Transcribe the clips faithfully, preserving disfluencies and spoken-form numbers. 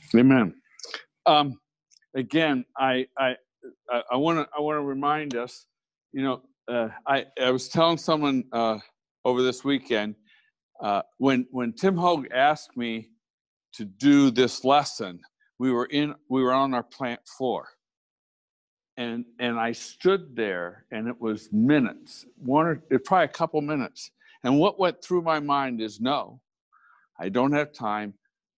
Amen. Um, again, I I I want to I want to remind us. You know, uh, I I was telling someone uh, over this weekend uh, when when Tim Hogue asked me to do this lesson. We were in we were on our plant floor, and and I stood there, and it was minutes, one or it probably a couple minutes, and what went through my mind is no, I don't have time.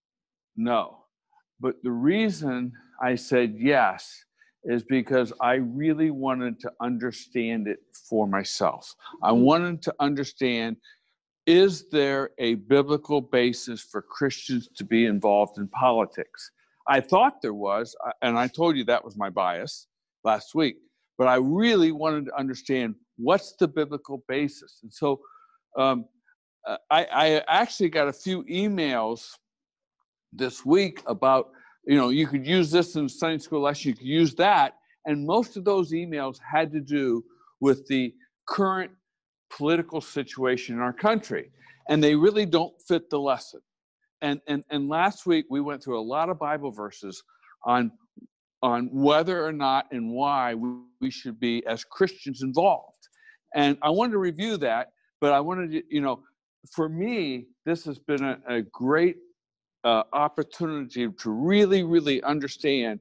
No. But the reason I said yes is because I really wanted to understand it for myself. I wanted to understand, is there a biblical basis for Christians to be involved in politics? I thought there was, and I told you that was my bias last week, but I really wanted to understand what's the biblical basis. And so um, I, I actually got a few emails this week about, you know, you could use this in Sunday school lesson, you could use that. And most of those emails had to do with the current political situation in our country. And they really don't fit the lesson. And, and, and last week, we went through a lot of Bible verses on, on whether or not and why we, we should be, as Christians, involved. And I wanted to review that, but I wanted to, you know, for me, this has been a, a great Uh, opportunity to really, really understand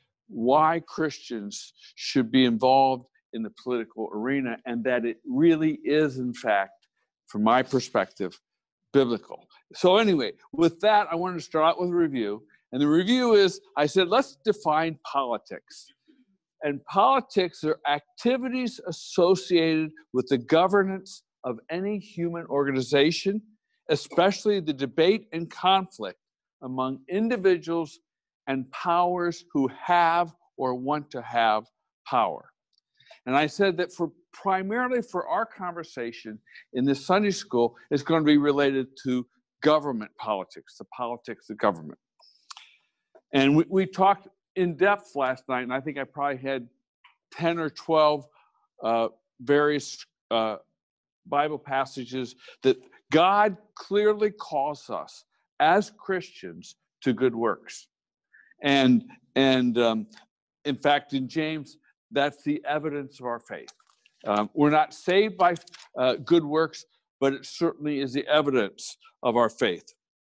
why Christians should be involved in the political arena, and that it really is, in fact, from my perspective, biblical. So anyway, with that, I wanted to start out with a review. And the review is, I said, let's define politics. And politics are activities associated with the governance of any human organization, especially the debate and conflict among individuals and powers who have or want to have power. And I said that for primarily for our conversation in this Sunday school, it's going to be related to government politics, the politics of government. And we, we talked in depth last night, and I think I probably had ten or twelve uh, various uh, Bible passages that God clearly calls us as Christians to good works. And, and um, in fact, in James, that's the evidence of our faith. Um, we're not saved by uh, good works, but it certainly is the evidence of our faith.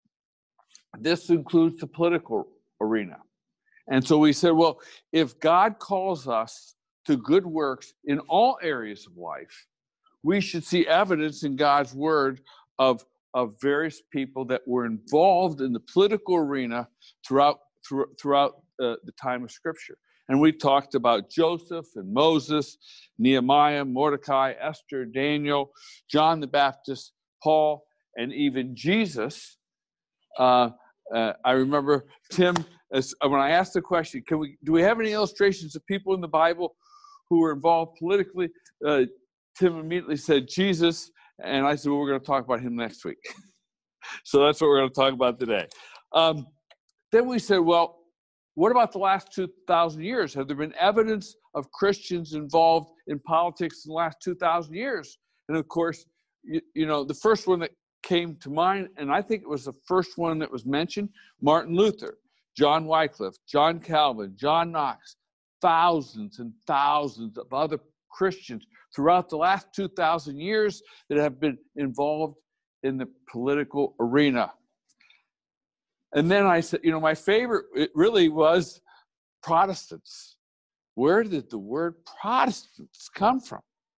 This includes the political arena. And so we said, well, if God calls us to good works in all areas of life, we should see evidence in God's word of, of various people that were involved in the political arena throughout, through, throughout uh, the time of Scripture. And we talked about Joseph and Moses, Nehemiah, Mordecai, Esther, Daniel, John the Baptist, Paul, and even Jesus. Uh, uh, I remember Tim, as, when I asked the question, can we do we have any illustrations of people in the Bible who were involved politically? Uh, Tim immediately said Jesus, and I said, well, we're going to talk about him next week. So that's what we're going to talk about today. Um, then we said, well, what about the last two thousand years? Have there been evidence of Christians involved in politics in the last two thousand years? And of course, you, you know, the first one that came to mind, and I think it was the first one that was mentioned, Martin Luther, John Wycliffe, John Calvin, John Knox, thousands and thousands of other Christians throughout the last two thousand years that have been involved in the political arena. And then I said, you know, my favorite, it really was Protestants. Where did the word Protestants come from?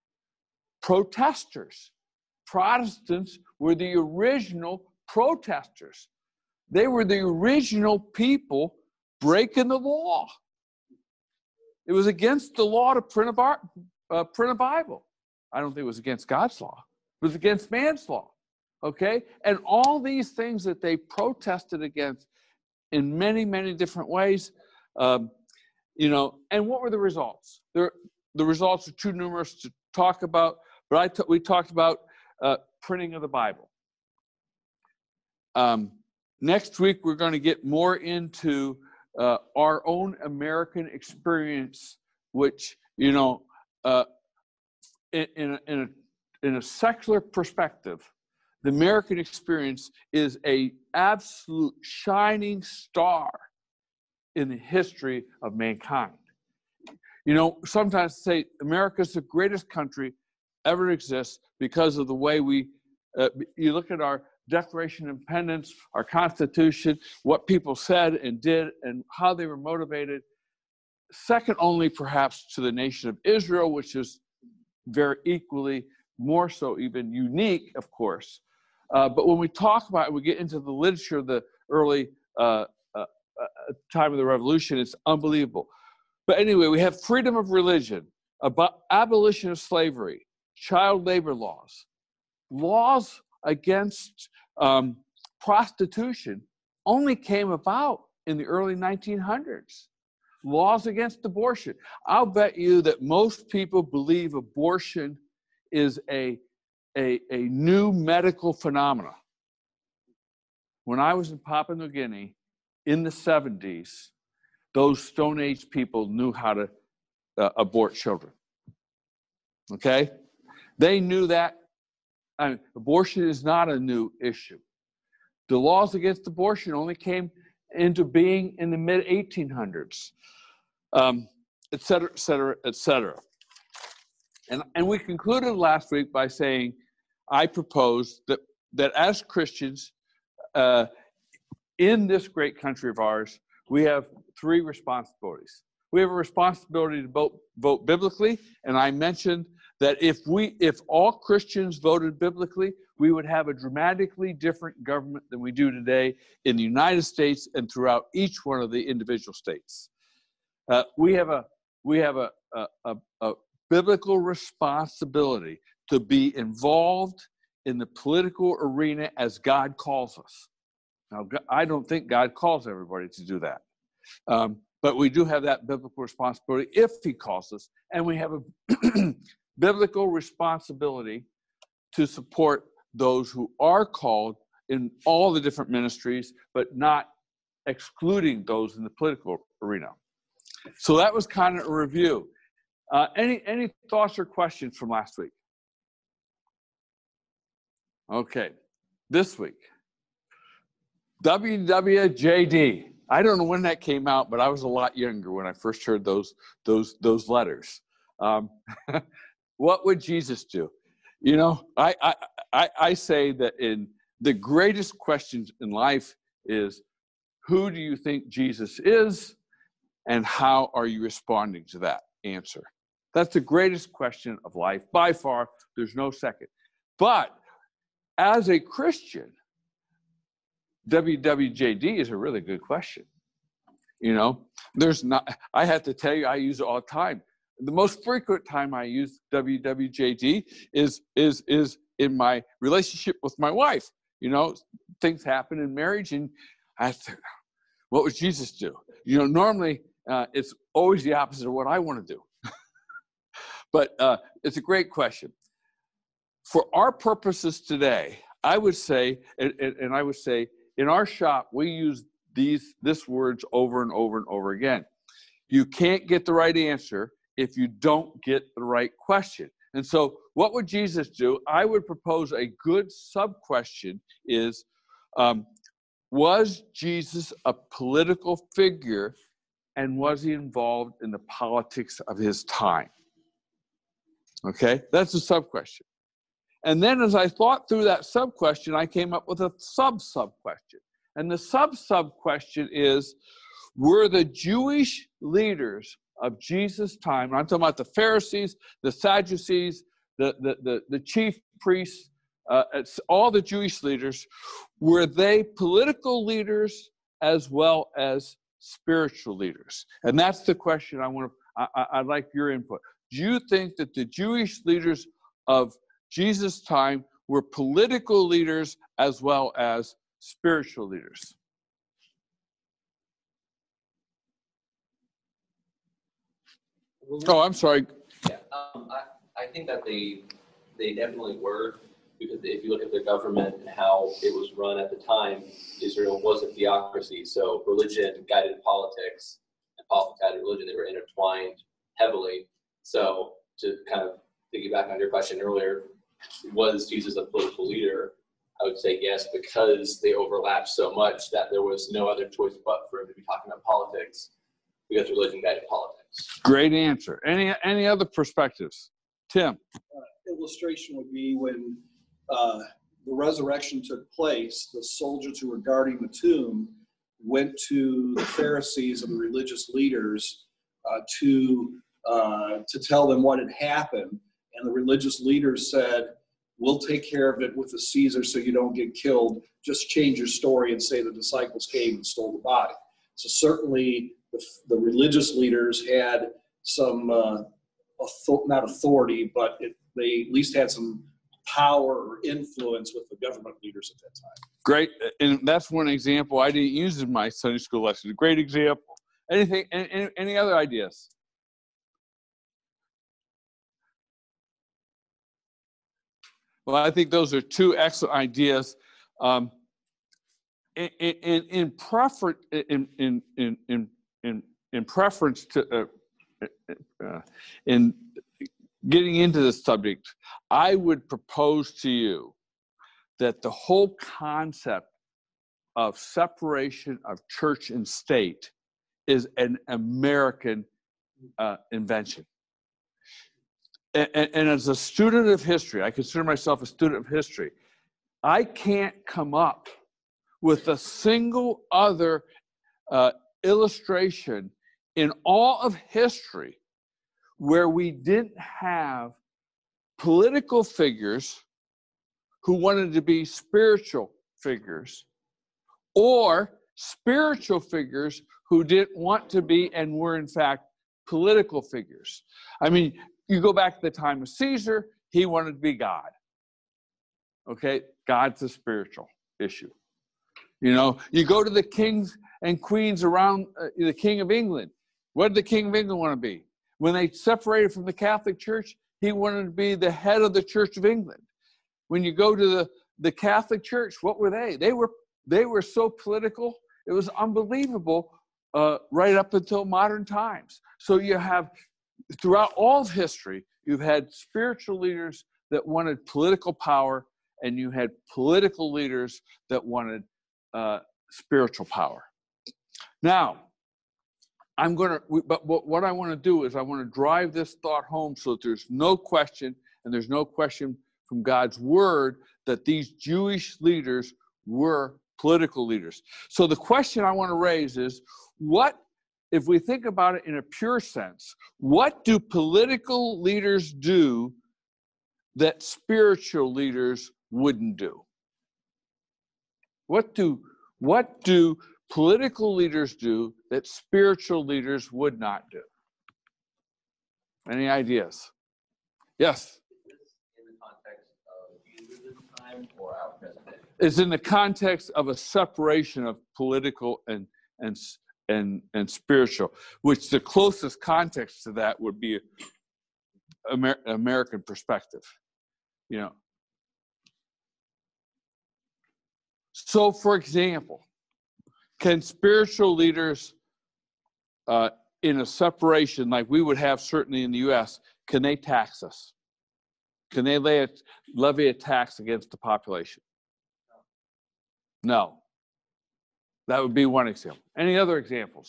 Protesters. Protestants were the original protesters. They were the original people breaking the law. It was against the law to print a, bar, uh, print a Bible. I don't think it was against God's law. It was against man's law. Okay? And all these things that they protested against in many, many different ways, um, you know, and what were the results? There, the results are too numerous to talk about, but I t- we talked about uh, printing of the Bible. Um, next week, we're going to get more into uh, our own American experience, which, you know, uh, in, in, a, in, a, in a secular perspective, the American experience is a absolute shining star in the history of mankind. You know, sometimes say America's the greatest country ever exists because of the way we, uh, you look at our Declaration of Independence, our Constitution, what people said and did and how they were motivated, second only perhaps to the nation of Israel, which is very equally, more so even unique, of course. Uh, but when we talk about it, we get into the literature of the early uh, uh, uh, time of the revolution, it's unbelievable. But anyway, we have freedom of religion, about abolition of slavery, child labor laws, laws against um, prostitution only came about in the early nineteen hundreds. Laws against abortion. I'll bet you that most people believe abortion is a, a, a new medical phenomenon. When I was in Papua New Guinea in the seventies, those Stone Age people knew how to uh, abort children. Okay? They knew that. I mean, abortion is not a new issue. The laws against abortion only came into being in the mid eighteen hundreds, um, et cetera, et cetera, et cetera. And, and we concluded last week by saying, I propose that, that as Christians uh, in this great country of ours, we have three responsibilities. We have a responsibility to vote, vote biblically, and I mentioned that if we, if all Christians voted biblically, we would have a dramatically different government than we do today in the United States and throughout each one of the individual states. Uh, we have a we have a, a, a, a biblical responsibility to be involved in the political arena as God calls us. Now, I don't think God calls everybody to do that. Um, but we do have that biblical responsibility if he calls us. And we have a biblical responsibility to support those who are called in all the different ministries, but not excluding those in the political arena. So that was kind of a review. Uh, any, any thoughts or questions from last week? Okay, this week. W W J D. I don't know when that came out, but I was a lot younger when I first heard those those those letters. Um, what would Jesus do? You know, I, I I I say that in the greatest questions in life is, who do you think Jesus is, and how are you responding to that answer? That's the greatest question of life by far. There's no second. But as a Christian, W W J D is a really good question. You know, there's not, I have to tell you, I use it all the time. The most frequent time I use W W J D is, is, is in my relationship with my wife. You know, things happen in marriage and I think, what would Jesus do? You know, normally uh, it's always the opposite of what I want to do. But uh, it's a great question. For our purposes today, I would say, and, and, and I would say, in our shop, we use these this words over and over and over again. You can't get the right answer if you don't get the right question. And so what would Jesus do? I would propose a good sub-question is, um, was Jesus a political figure, and was he involved in the politics of his time? Okay, that's a sub-question. And then as I thought through that sub-question, I came up with a sub-sub-question. And the sub-sub-question is, were the Jewish leaders of Jesus' time, and I'm talking about the Pharisees, the Sadducees, the, the, the, the chief priests, uh, all the Jewish leaders, were they political leaders as well as spiritual leaders? And that's the question I want to, I, I'd like your input. Do you think that the Jewish leaders of Jesus' time were political leaders as well as spiritual leaders? Oh, I'm sorry. Yeah, um, I, I think that they they definitely were, because if you look at the government and how it was run at the time, Israel was a theocracy, so religion guided politics and politics guided religion. They were intertwined heavily. So to kind of piggyback on your question earlier, was Jesus a political leader? I would say yes, because they overlap so much that there was no other choice but for him to be talking about politics, because religion guided politics. Great answer. Any any other perspectives? Tim? Uh, illustration would be when uh, the resurrection took place, the soldiers who were guarding the tomb went to the Pharisees and the religious leaders uh, to uh, to tell them what had happened. And the religious leaders said, we'll take care of it with the Caesar so you don't get killed. Just change your story and say the disciples came and stole the body. So certainly the, the religious leaders had some, uh, author- not authority, but it, they at least had some power or influence with the government leaders at that time. Great. And that's one example I didn't use in my Sunday school lesson. A great example. Anything, any, any other ideas? Well, I think those are two excellent ideas. Um, in, in, in, prefer, in, in, in, in, in, in preference to, uh, uh, in getting into this subject, I would propose to you that the whole concept of separation of church and state is an American uh, invention. And, and, and as a student of history, I consider myself a student of history, I can't come up with a single other uh, illustration in all of history where we didn't have political figures who wanted to be spiritual figures, or spiritual figures who didn't want to be and were in fact political figures. I mean, you go back to the time of Caesar, he wanted to be God. Okay, God's a spiritual issue. You know, you go to the kings and queens around uh, the King of England. What did the King of England want to be? When they separated from the Catholic Church, he wanted to be the head of the Church of England. When you go to the, the Catholic Church, what were they? They were they were so political, it was unbelievable uh, right up until modern times. So you have, throughout all of history, you've had spiritual leaders that wanted political power, and you had political leaders that wanted uh, spiritual power. Now, I'm going to, but what I want to do is I want to drive this thought home so that there's no question, and there's no question from God's word, that these Jewish leaders were political leaders. So the question I want to raise is, what, if we think about it in a pure sense, what do political leaders do that spiritual leaders wouldn't do? What do, what do political leaders do that spiritual leaders would not do? Any ideas? Yes? In the context of Jesus' time or our present day? It's in the context of a separation of political and and and and spiritual, which the closest context to that would be Amer- American perspective, you know. So, for example, can spiritual leaders uh, in a separation like we would have certainly in the U S, can they tax us? Can they lay a, levy a tax against the population? No. That would be one example. Any other examples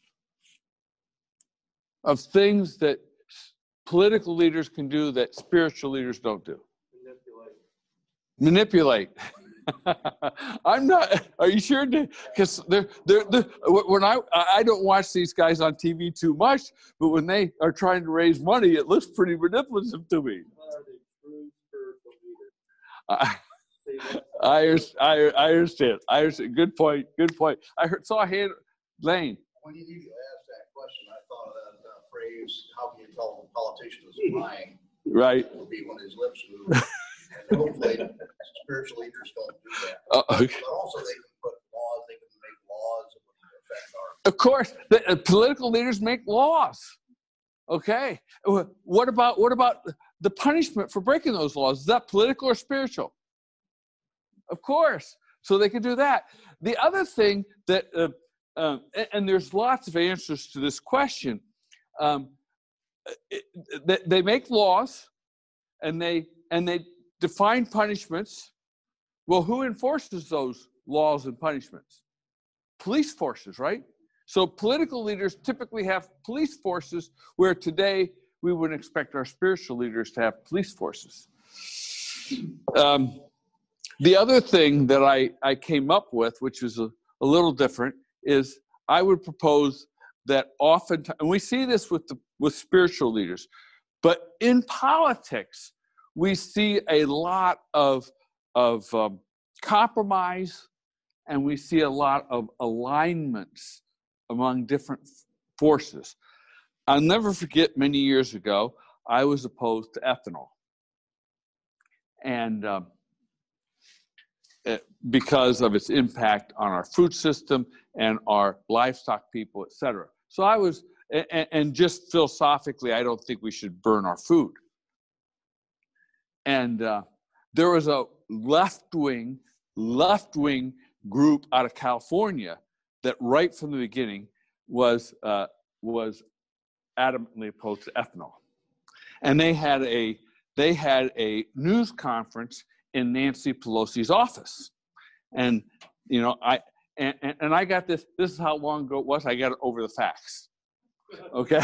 of things that political leaders can do that spiritual leaders don't do? Manipulate. Manipulate. I'm not. Are you sure? Because they're, they're, they're, when I I don't watch these guys on T V too much, but when they are trying to raise money, it looks pretty manipulative to me. Are they true spiritual leaders? I, I, I, I understand. I understand. Good point. Good point. I heard, saw a hand, Lane. When you asked that question, I thought of that uh, phrase, how can you tell a politician is lying? Right. It would be when his lips move. And hopefully, spiritual leaders don't do that. Uh, okay. But also, they can put laws, they can make laws that would affect our. Of course, the, uh, political leaders make laws. Okay. What about what about the punishment for breaking those laws? Is that political or spiritual? Of course. So they can do that. The other thing that, uh, uh, and, and there's lots of answers to this question. Um, it, they, they make laws, and they and they define punishments Well, who enforces those laws and punishments? Police forces, right? So political leaders typically have police forces, where today we wouldn't expect our spiritual leaders to have police forces. Um, the other thing that I, I came up with, which is a, a little different, is I would propose that often, and we see this with the, with spiritual leaders, but in politics, we see a lot of, of um, compromise, and we see a lot of alignments among different forces. I'll never forget, many years ago, I was opposed to ethanol. And um, it, because of its impact on our food system and our livestock people, et cetera. So I was, and, and just philosophically, I don't think we should burn our food. And uh, there was a left-wing, left-wing group out of California that right from the beginning was uh, was adamantly opposed to ethanol. And they had a they had a news conference in Nancy Pelosi's office. And you know, I and, and, and I got this, this is how long ago it was, I got it over the fax. Okay.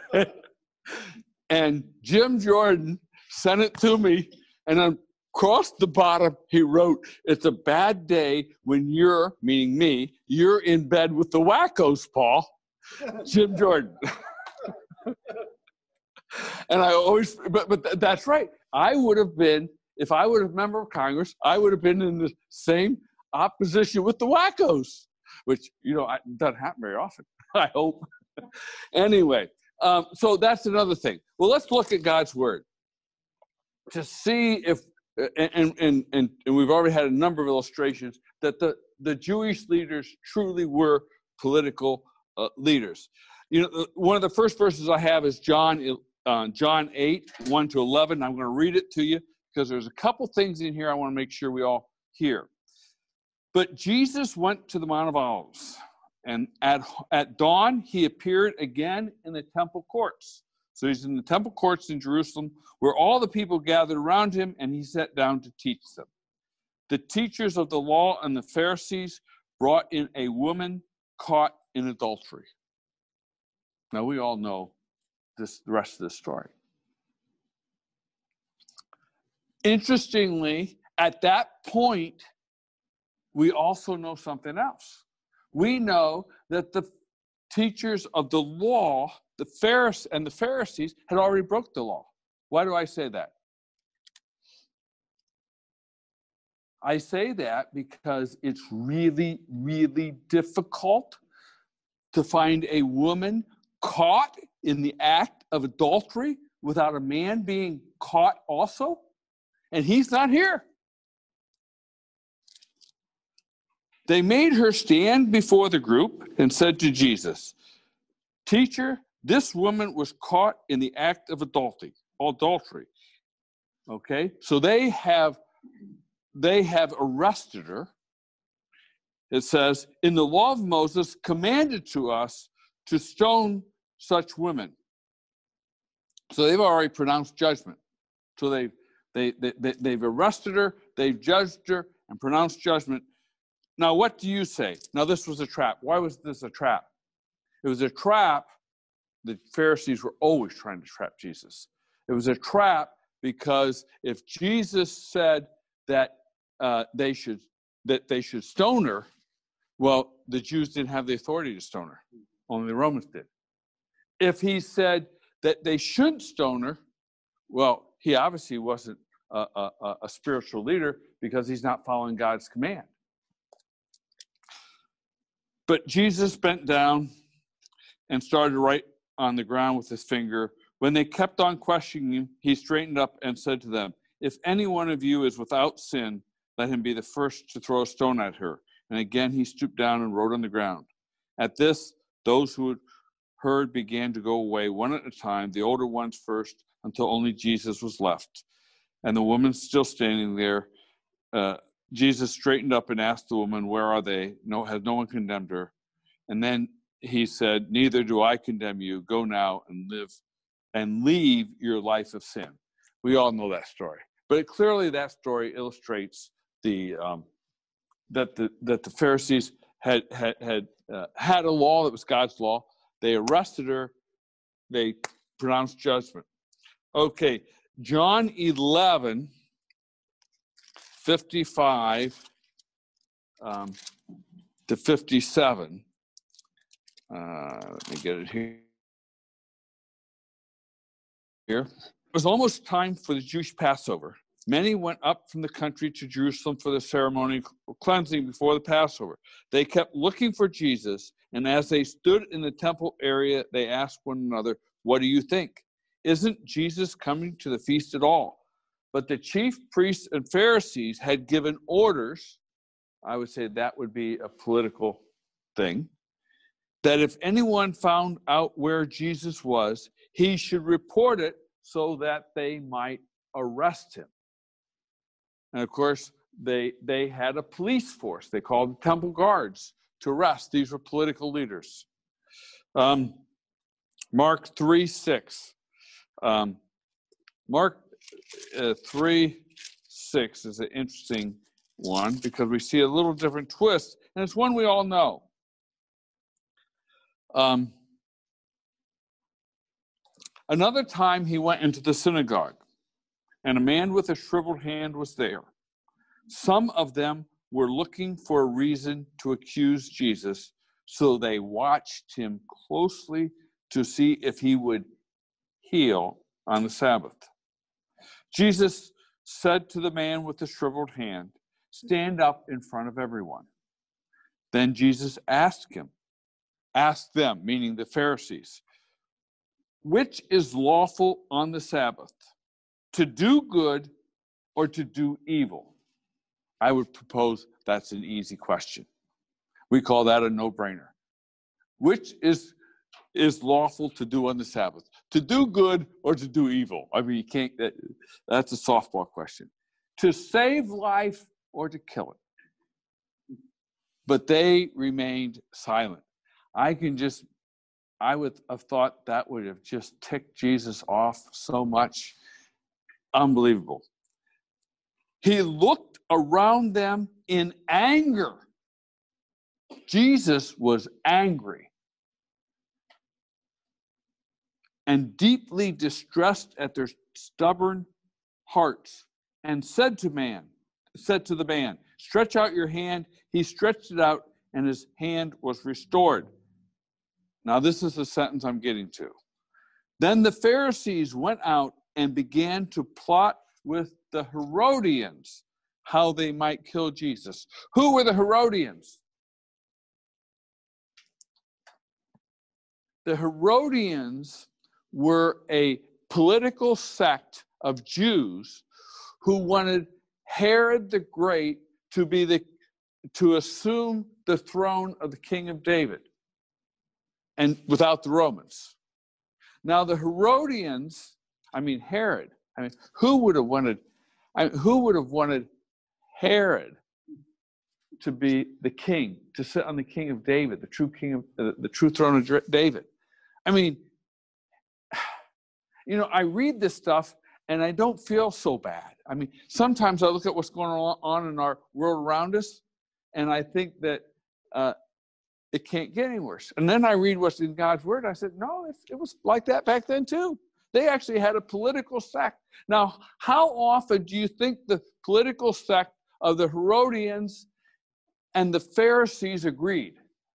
And Jim Jordan sent it to me, and then across the bottom he wrote, "It's a bad day when you're," meaning me, "you're in bed with the wackos, Paul." Jim Jordan. And I always, but, but that's right. I would have been, if I would have been a member of Congress, I would have been in the same opposition with the wackos, which, you know, I, doesn't happen very often, I hope. Anyway, um, so that's another thing. Well, let's look at God's word to see if, and, and, and, and we've already had a number of illustrations that the, the Jewish leaders truly were political uh, leaders. You know, one of the first verses I have is John, uh, John eight, one to eleven. I'm going to read it to you because there's a couple things in here I want to make sure we all hear. But Jesus went to the Mount of Olives, and at, at dawn he appeared again in the temple courts. So he's in the temple courts in Jerusalem, where all the people gathered around him, and he sat down to teach them. The teachers of the law and the Pharisees brought in a woman caught in adultery. Now, we all know this, the rest of the story. Interestingly, at that point, we also know something else. We know that the teachers of the law, the Pharisees and the Pharisees, had already broke the law. Why do I say that? I say that because it's really, really difficult to find a woman caught in the act of adultery without a man being caught also, and he's not here. They made her stand before the group and said to Jesus, "Teacher, this woman was caught in the act of adultery." Adultery. Okay, so they have they have arrested her. It says, "In the law of Moses commanded to us to stone such women." So they've already pronounced judgment. So they've they, they, they they've arrested her, they've judged her, and pronounced judgment. Now, what do you say? Now, this was a trap. Why was this a trap? It was a trap. The Pharisees were always trying to trap Jesus. It was a trap because if Jesus said that uh, they should that they should stone her, well, the Jews didn't have the authority to stone her. Only the Romans did. If he said that they shouldn't stone her, well, he obviously wasn't a, a, a spiritual leader because he's not following God's command. But Jesus bent down and started to write on the ground with his finger. When they kept on questioning him, he straightened up and said to them, "If any one of you is without sin, let him be the first to throw a stone at her." And again he stooped down and wrote on the ground. At this, those who had heard began to go away one at a time, the older ones first, until only Jesus was left. And the woman still standing there, uh, Jesus straightened up and asked the woman, "Where are they? No, has no one condemned her?" And then he said, "Neither do I condemn you. Go now and live and leave your life of sin." We all know that story. But it, clearly that story illustrates the um, that the that the Pharisees had had had uh, had a law that was God's law. They arrested her. They pronounced judgment. Okay, John eleven, fifty-five um, to fifty-seven. Uh, let me get it here. Here. It was almost time for the Jewish Passover. Many went up from the country to Jerusalem for the ceremony of cleansing before the Passover. They kept looking for Jesus, and as they stood in the temple area, they asked one another, "What do you think? Isn't Jesus coming to the feast at all?" But the chief priests and Pharisees had given orders, I would say that would be a political thing, that if anyone found out where Jesus was, he should report it so that they might arrest him. And of course, they they had a police force. They called the temple guards to arrest. These were political leaders. Um, Mark three six. Um, Mark uh, three six is an interesting one because we see a little different twist, and it's one we all know. Um, Another time he went into the synagogue, and a man with a shriveled hand was there. Some of them were looking for a reason to accuse Jesus, so they watched him closely to see if he would heal on the Sabbath. Jesus said to the man with the shriveled hand, "Stand up in front of everyone." Then Jesus asked him, asked them, meaning the Pharisees, "Which is lawful on the Sabbath, to do good or to do evil?" I would propose that's an easy question. We call that a no-brainer. Which is is lawful to do on the Sabbath, to do good or to do evil? I mean, you can't. That, that's a softball question. To save life or to kill it? But they remained silent. I can just. I would have thought that would have just ticked Jesus off so much. Unbelievable. He looked around them in anger. Jesus was angry and deeply distressed at their stubborn hearts, and said to man, said to the man, "Stretch out your hand." He stretched it out, and his hand was restored. Now, this is the sentence I'm getting to. Then the Pharisees went out and began to plot with the Herodians how they might kill Jesus. Who were the Herodians? The Herodians were a political sect of Jews who wanted Herod the Great to be the to assume the throne of the king of David, and without the Romans. Now the Herodians, I mean Herod, I mean who would have wanted I mean, who would have wanted Herod to be the king, to sit on the king of David, the true king of uh, the true throne of David? I mean, you know, I read this stuff and I don't feel so bad. I mean, sometimes I look at what's going on in our world around us, and I think that uh, it can't get any worse. And then I read what's in God's word. I said, no, it, it was like that back then too. They actually had a political sect. Now, how often do you think the political sect of the Herodians and the Pharisees agreed?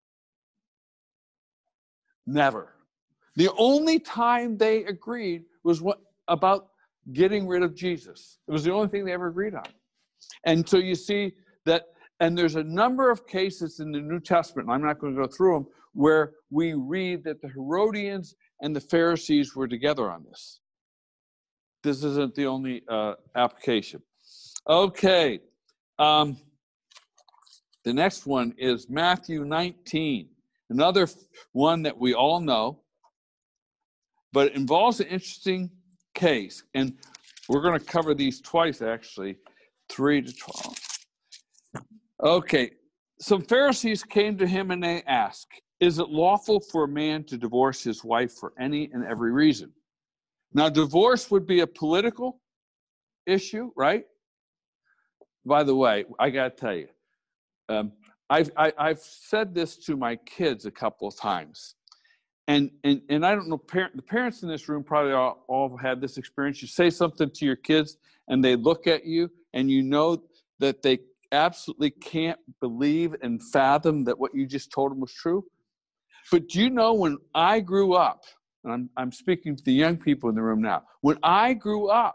Never. The only time they agreed was what, about getting rid of Jesus. It was the only thing they ever agreed on. And so you see that, and there's a number of cases in the New Testament, and I'm not going to go through them, where we read that the Herodians and the Pharisees were together on this. This isn't the only uh, application. Okay. Um, the next one is Matthew nineteen. Another one that we all know, but it involves an interesting case. And we're going to cover these twice, actually, three to twelve. Okay. Some Pharisees came to him and they asked, "Is it lawful for a man to divorce his wife for any and every reason?" Now, divorce would be a political issue, right? by the way, I got to tell you, um, I've, I, I've said this to my kids a couple of times. And, and, and I don't know, parent, the parents in this room probably all, all had this experience. You say something to your kids and they look at you and you know that they absolutely can't believe and fathom that what you just told them was true. But do you know, when I grew up, and I'm, I'm speaking to the young people in the room now, when I grew up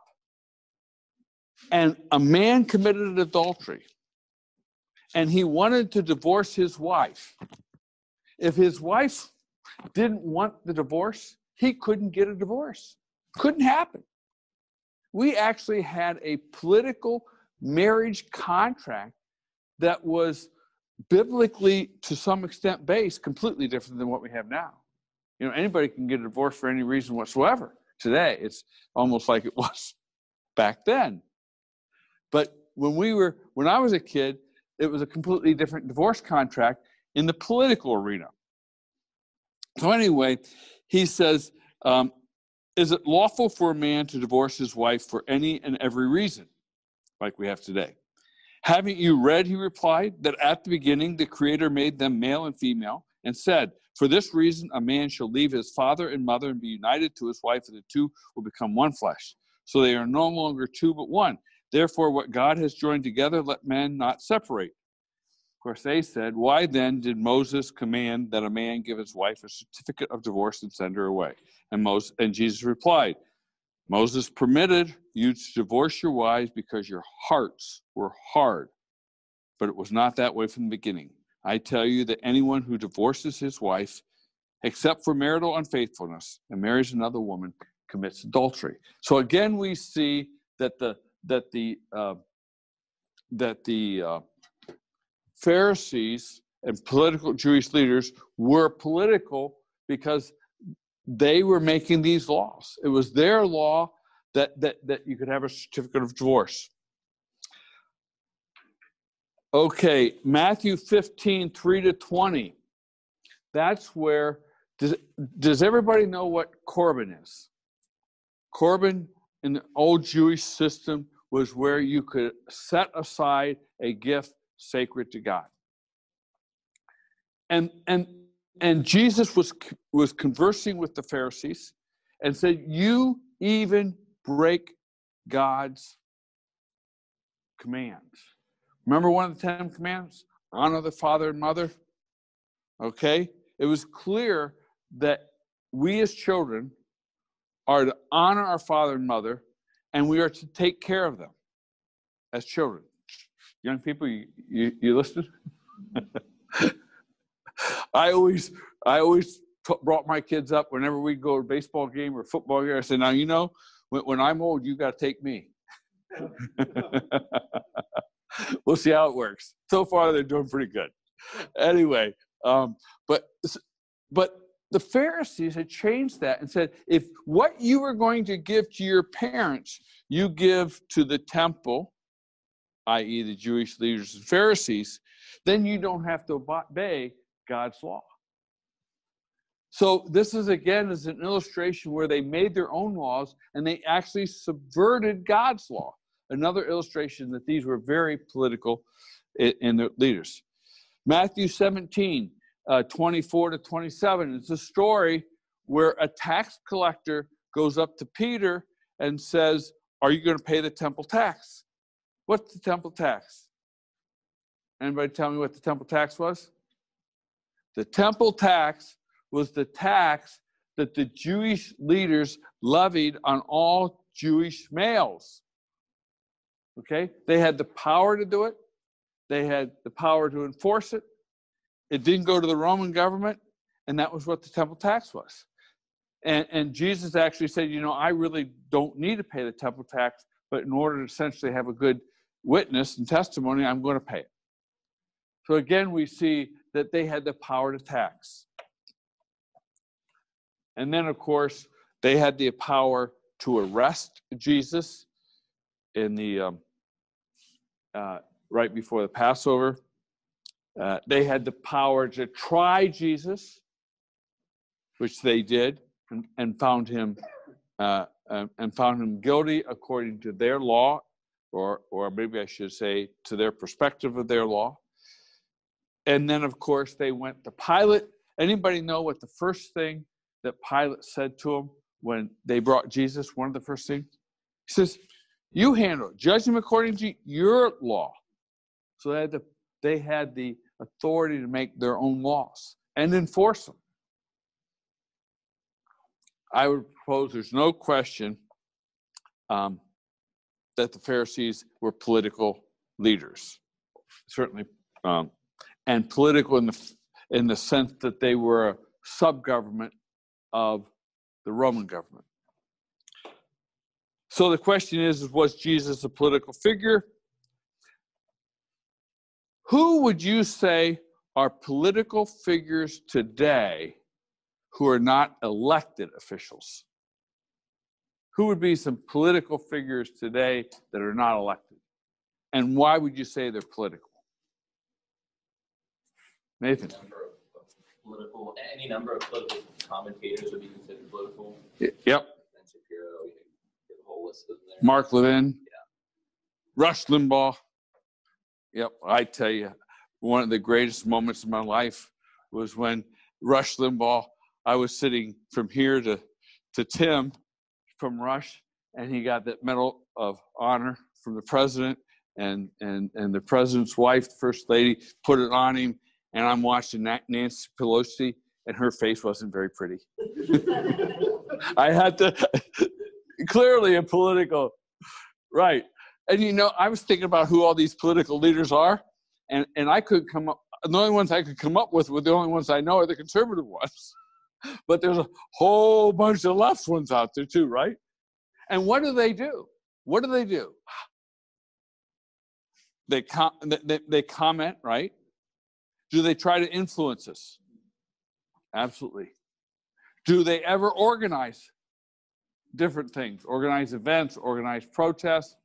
and a man committed adultery and he wanted to divorce his wife, if his wife didn't want the divorce, he couldn't get a divorce. Couldn't happen. We actually had a political marriage contract that was biblically, to some extent, based, completely different than what we have now. You know, anybody can get a divorce for any reason whatsoever. Today, it's almost like it was back then. But when we were, when I was a kid, it was a completely different divorce contract in the political arena. So anyway, he says, um, is it lawful for a man to divorce his wife for any and every reason, like we have today? Haven't you read, he replied, that at the beginning the Creator made them male and female and said, for this reason a man shall leave his father and mother and be united to his wife, and the two will become one flesh. So they are no longer two but one. Therefore what God has joined together, let man not separate. Of course, they said, why then did Moses command that a man give his wife a certificate of divorce and send her away? And Moses, and Jesus replied, Moses permitted you to divorce your wives because your hearts were hard, but it was not that way from the beginning. I tell you that anyone who divorces his wife, except for marital unfaithfulness, and marries another woman, commits adultery. So again, we see that the that the uh, that the uh, Pharisees and political Jewish leaders were political because they were making these laws. It was their law that, that, that you could have a certificate of divorce. Okay, Matthew fifteen, three to twenty. That's where, does, does everybody know what Corban is? Corban in the old Jewish system was where you could set aside a gift sacred to God. And, and, and Jesus was, was conversing with the Pharisees and said, you even break God's commands. Remember one of the Ten Commandments? Honor the father and mother. Okay? It was clear that we as children are to honor our father and mother, and we are to take care of them as children. Young people, you, you, you listen? I always, I always t- brought my kids up whenever we go to a baseball game or football game. I said, now, you know, when, when I'm old, you got to take me. We'll see how it works. So far, they're doing pretty good. Anyway, um, but but the Pharisees had changed that and said, if what you were going to give to your parents, you give to the temple, that is the Jewish leaders and Pharisees, then you don't have to obey God's law. So this is, again, is an illustration where they made their own laws and they actually subverted God's law. Another illustration that these were very political in, in their leaders. Matthew seventeen, uh, twenty-four to twenty-seven. It's a story where a tax collector goes up to Peter and says, are you going to pay the temple tax? What's the temple tax? Anybody tell me what the temple tax was? The temple tax was the tax that the Jewish leaders levied on all Jewish males. Okay? They had the power to do it. They had the power to enforce it. It didn't go to the Roman government, and that was what the temple tax was. And, and Jesus actually said, you know, I really don't need to pay the temple tax, but in order to essentially have a good witness and testimony, I'm going to pay it. So again, we see that they had the power to tax. And then, of course, they had the power to arrest Jesus in the um, uh, right before the Passover. Uh, they had the power to try Jesus, which they did, and, and found him uh, uh, and found him guilty according to their law or or maybe I should say to their perspective of their law. And then, of course, they went to Pilate. Anybody know what the first thing that Pilate said to him when they brought Jesus? One of the first things? He says, you handle it. Judge him according to your law. So they had, the, they had the authority to make their own laws and enforce them. I would propose there's no question um, that the Pharisees were political leaders. Certainly, um, and political in the in the sense that they were a sub-government of the Roman government. So the question is, was Jesus a political figure? Who would you say are political figures today who are not elected officials? Who would be some political figures today that are not elected? And why would you say they're political? Nathan. Number of political, any number of political commentators would be considered political. Yep. Ben Shapiro, you get a whole list of them there. Mark Levin. Yeah. Rush Limbaugh. Yep. I tell you, one of the greatest moments of my life was when Rush Limbaugh, I was sitting from here to, to Tim from Rush, and he got that Medal of Honor from the president, and, and, and the president's wife, the first lady, put it on him. And I'm watching Nancy Pelosi, and her face wasn't very pretty. I had to, clearly a political, right. And, you know, I was thinking about who all these political leaders are, and, and I could come up, the only ones I could come up with were the only ones I know are the conservative ones. But there's a whole bunch of left ones out there too, right? And what do they do? What do they do? They, com- they, they comment, right? Do they try to influence us? Absolutely. Do they ever organize different things? Organize events, organize protests?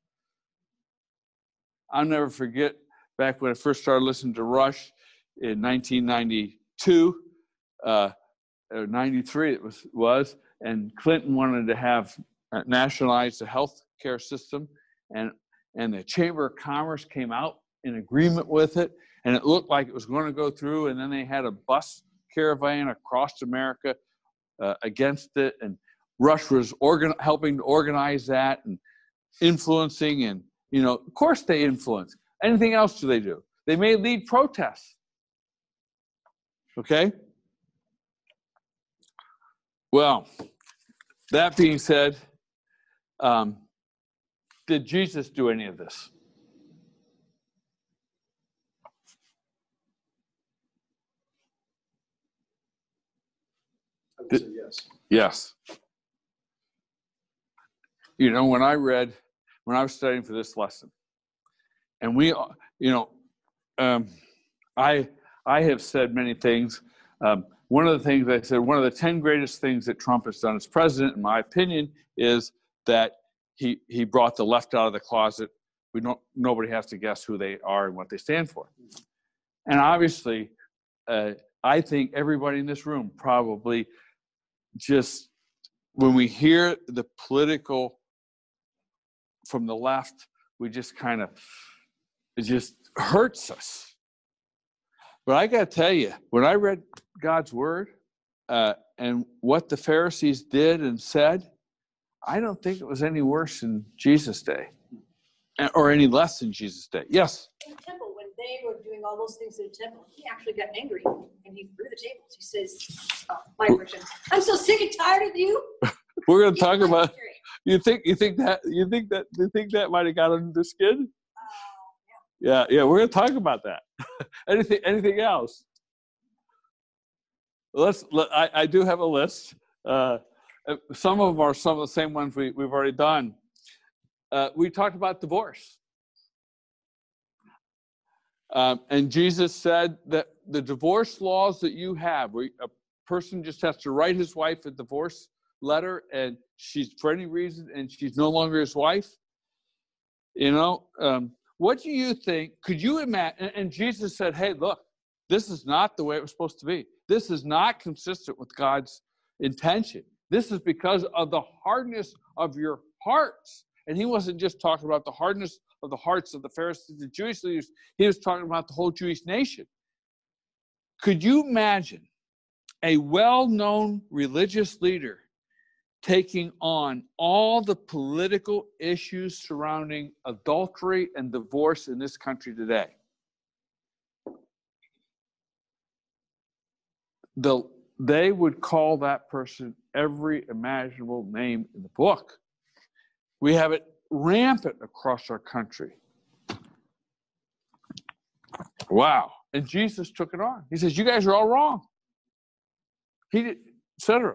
I'll never forget back when I first started listening to Rush in nineteen ninety-two, uh, or ninety-three it was, was, and Clinton wanted to have uh, nationalize the health care system, and, and the Chamber of Commerce came out in agreement with it. And it looked like it was going to go through, and then they had a bus caravan across America uh, against it, and Rush was organ- helping to organize that and influencing, and, you know, of course they influence. Anything else do they do? They may lead protests. Okay? Well, that being said, um, did Jesus do any of this? I would say yes. Yes. You know, when I read, when I was studying for this lesson, and we, you know, um, I I have said many things. Um, one of the things I said, one of the ten greatest things that Trump has done as president, in my opinion, is that he he brought the left out of the closet. We don't, nobody has to guess who they are and what they stand for. And obviously, uh, I think everybody in this room probably just, when we hear the political from the left, we just kind of, it just hurts us. But I got to tell you, when I read God's word uh, and what the Pharisees did and said, I don't think it was any worse in Jesus' day, or any less in Jesus' day. Yes? In the temple, when they were doing all those things in the temple, he actually got angry and he threw the tables. He says, oh, my version, I'm so sick and tired of you. We're going to talk about, you think, you think that, you think that, you think that might have got under the skin? Uh, Yeah, yeah, we're going to talk about that. anything, anything else? Let's. Let, I, I do have a list. Uh, some of them are some of the same ones we, we've already done. Uh, we talked about divorce. Um, and Jesus said that the divorce laws that you have, where a person just has to write his wife a divorce letter, and she's for any reason, and she's no longer his wife. You know, um, what do you think? Could you imagine? And, and Jesus said, "Hey, look, this is not the way it was supposed to be. This is not consistent with God's intention. This is because of the hardness of your hearts." And he wasn't just talking about the hardness of the hearts of the Pharisees, the Jewish leaders. He was talking about the whole Jewish nation. Could you imagine a well-known religious leader taking on all the political issues surrounding adultery and divorce in this country today? The, they would call that person every imaginable name in the book. We have it rampant across our country. Wow. And Jesus took it on. He says, you guys are all wrong. He did, et cetera.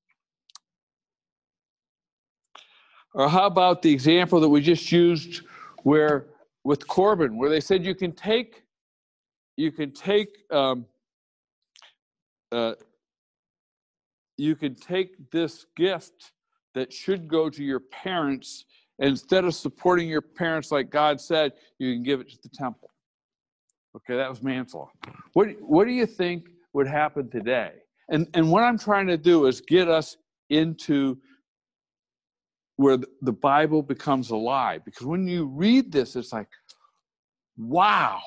Or how about the example that we just used where with Corbin, where they said you can take, you can take, um, uh, you can take this gift that should go to your parents, and instead of supporting your parents like God said, you can give it to the temple. Okay, that was manslaughter. What, what do you think would happen today? And, and what I'm trying to do is get us into where the Bible becomes alive. Because when you read this, it's like, wow.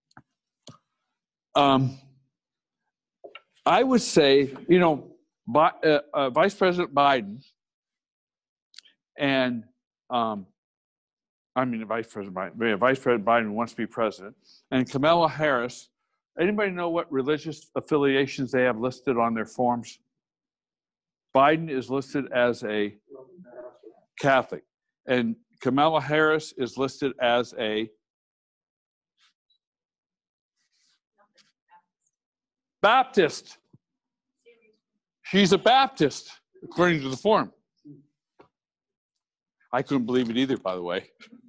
Um, I would say, you know, Bi- uh, uh, Vice President Biden and, um, I mean, Vice President Biden, yeah, Vice President Biden wants to be president, and Kamala Harris, anybody know what religious affiliations they have listed on their forms? Biden is listed as a Catholic, and Kamala Harris is listed as a Baptist. She's a Baptist, according to the form. I couldn't believe it either, by the way.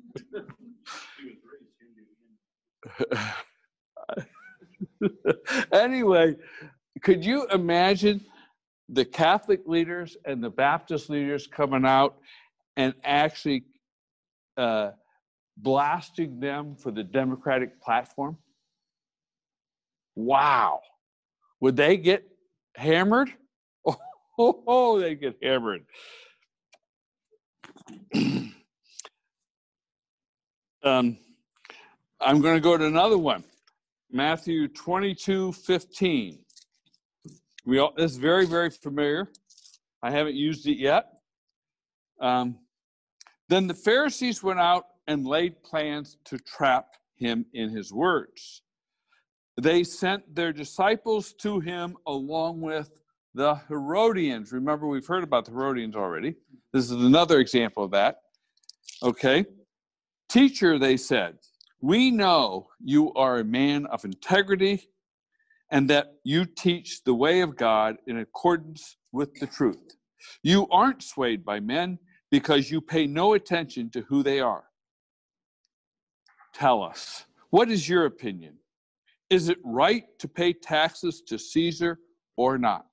Anyway, could you imagine the Catholic leaders and the Baptist leaders coming out and actually uh, blasting them for the Democratic platform? Wow. Would they get hammered? Oh, oh, oh they get hammered. um, I'm going to go to another one. Matthew twenty-two fifteen. We all, this is very, very familiar. I haven't used it yet. Um, then the Pharisees went out and laid plans to trap him in his words. They sent their disciples to him along with the Herodians. Remember, we've heard about the Herodians already. This is another example of that. Okay. Teacher, they said, we know you are a man of integrity and that you teach the way of God in accordance with the truth. You aren't swayed by men because you pay no attention to who they are. Tell us, what is your opinion? Is it right to pay taxes to Caesar or not?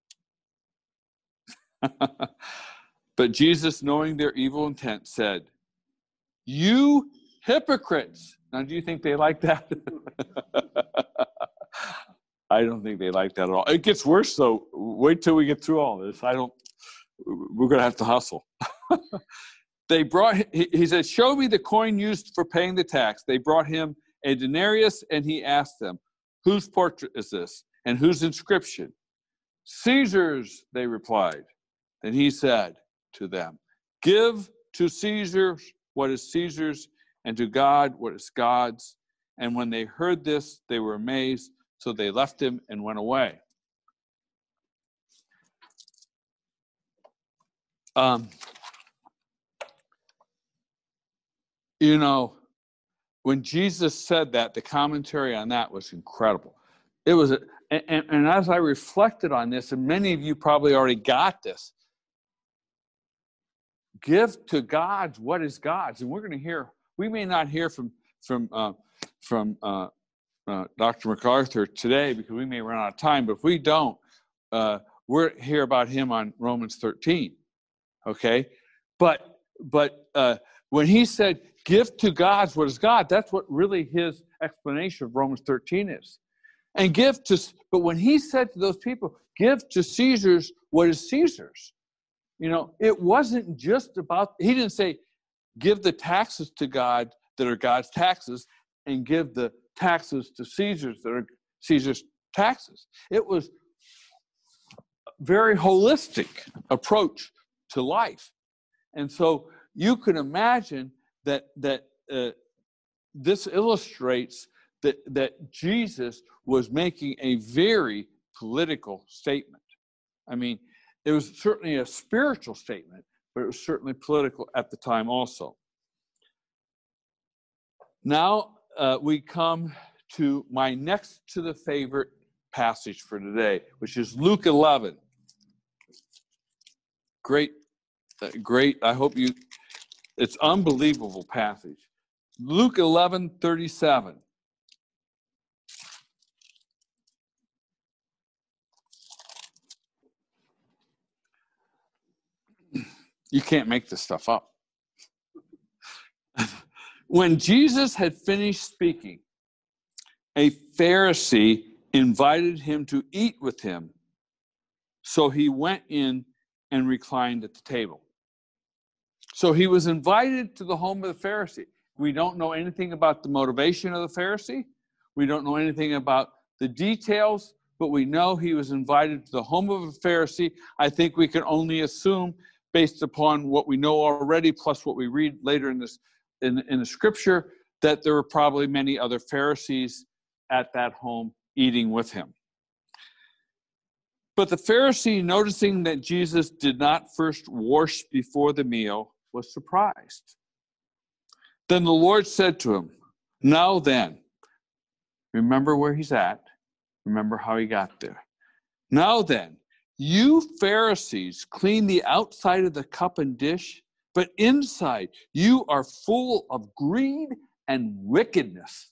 But Jesus, knowing their evil intent, said, you hypocrites. Now, do you think they like that? I don't think they like that at all. It gets worse, though. Wait till we get through all this. I don't, we're going to have to hustle. They brought, he, he said, show me the coin used for paying the tax. They brought him a denarius, and he asked them, whose portrait is this? And whose inscription? Caesar's, they replied. Then he said to them, give to Caesar what is Caesar's, and to God what is God's. And when they heard this, they were amazed, so they left him and went away. Um, you know, when Jesus said that, the commentary on that was incredible. It was, a, and, and as I reflected on this, and many of you probably already got this, give to God's what is God's. And we're going to hear, we may not hear from from uh, from uh, uh, Doctor MacArthur today because we may run out of time, but if we don't, uh, we'll hear about him on Romans thirteen. Okay? But but uh, when he said, give to God's what is God, that's what really his explanation of Romans thirteen is. And give to, but when he said to those people, give to Caesar's what is Caesar's, you know, it wasn't just about, he didn't say, give the taxes to God that are God's taxes and give the taxes to Caesar's that are Caesar's taxes. It was a very holistic approach to life. And so you can imagine that that uh, this illustrates that, that Jesus was making a very political statement. I mean, it was certainly a spiritual statement, but it was certainly political at the time also. Now uh, we come to my next to the favorite passage for today, which is Luke eleven. Great, uh, great. I hope you, it's unbelievable passage. Luke eleven thirty-seven. You can't make this stuff up. When Jesus had finished speaking, a Pharisee invited him to eat with him. So he went in and reclined at the table. So he was invited to the home of the Pharisee. We don't know anything about the motivation of the Pharisee. We don't know anything about the details, but we know he was invited to the home of a Pharisee. I think we can only assume, based upon what we know already, plus what we read later in this in, in the scripture, that there were probably many other Pharisees at that home eating with him. But the Pharisee, noticing that Jesus did not first wash before the meal, was surprised. Then the Lord said to him, "Now then," remember where he's at, remember how he got there. "Now then, you Pharisees clean the outside of the cup and dish, but inside you are full of greed and wickedness."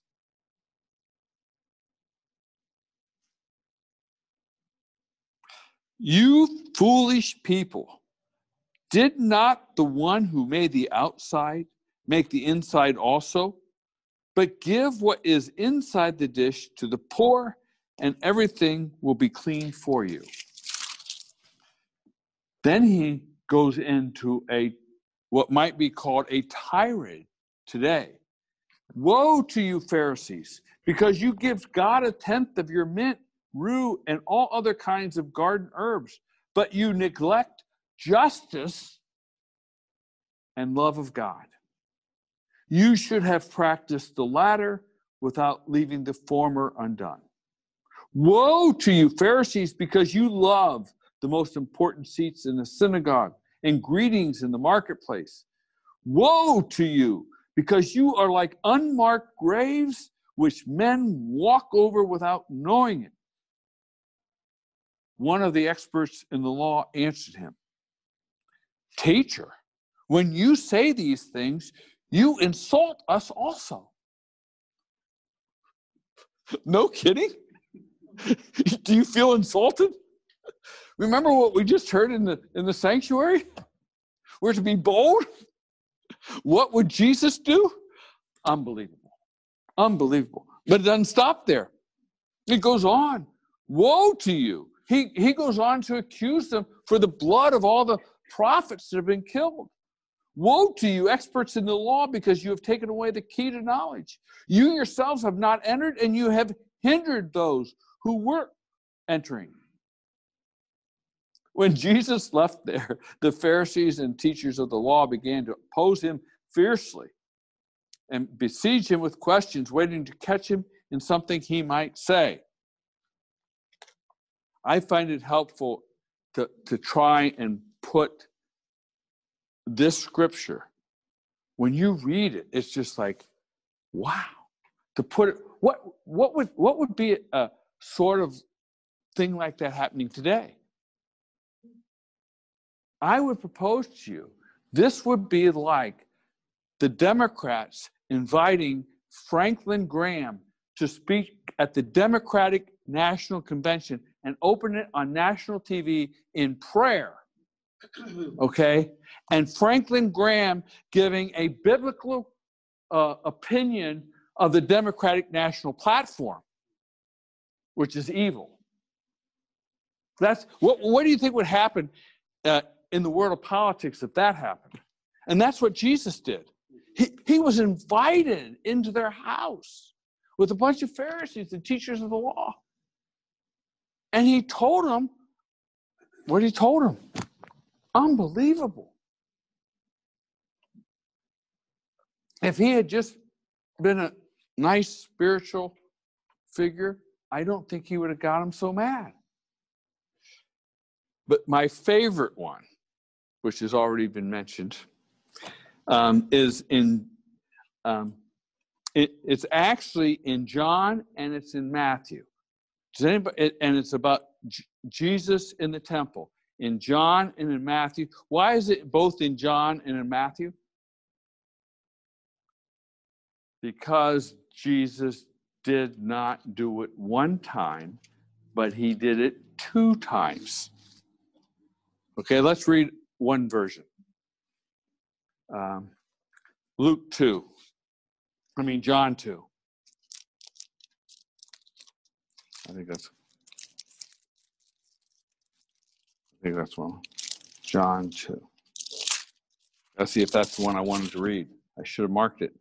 You foolish people, did not the one who made the outside make the inside also? But give what is inside the dish to the poor, and everything will be clean for you. Then he goes into a what might be called a tirade today. Woe to you, Pharisees, because you give God a tenth of your mint, rue, and all other kinds of garden herbs, but you neglect justice and love of God. You should have practiced the latter without leaving the former undone. Woe to you, Pharisees, because you love the most important seats in the synagogue and greetings in the marketplace. Woe to you, because you are like unmarked graves which men walk over without knowing it. One of the experts in the law answered him, "Teacher, when you say these things, you insult us also." No kidding? Do you feel insulted? Remember what we just heard in the in the sanctuary? We're to be bold. What would Jesus do? Unbelievable. Unbelievable. But it doesn't stop there. It goes on. Woe to you. He, he goes on to accuse them for the blood of all the prophets that have been killed. Woe to you, experts in the law, because you have taken away the key to knowledge. You yourselves have not entered, and you have hindered those who were entering. When Jesus left there, the Pharisees and teachers of the law began to oppose him fiercely and besiege him with questions, waiting to catch him in something he might say. I find it helpful to, to try and put this scripture, when you read it, it's just like, wow. To put it, what what would what would be a sort of thing like that happening today? I would propose to you, this would be like the Democrats inviting Franklin Graham to speak at the Democratic National Convention and open it on national T V in prayer. Okay? And Franklin Graham giving a biblical uh, opinion of the Democratic National Platform, which is evil. That's what, what do you think would happen uh, in the world of politics if that happened? And that's what Jesus did. He, he was invited into their house with a bunch of Pharisees, the teachers of the law. And he told them what he told them. Unbelievable. If he had just been a nice spiritual figure, I don't think he would have got him so mad. But my favorite one, which has already been mentioned, um, is in, um, it, it's actually in John and it's in Matthew. Does anybody, it, and it's about J- Jesus in the temple, in John and in Matthew. Why is it both in John and in Matthew? Because Jesus did not do it one time, but he did it two times. Okay, let's read one version. Um, Luke two. I mean, John two. I think that's, I think that's one. John two. Let's see if that's the one I wanted to read. I should have marked it.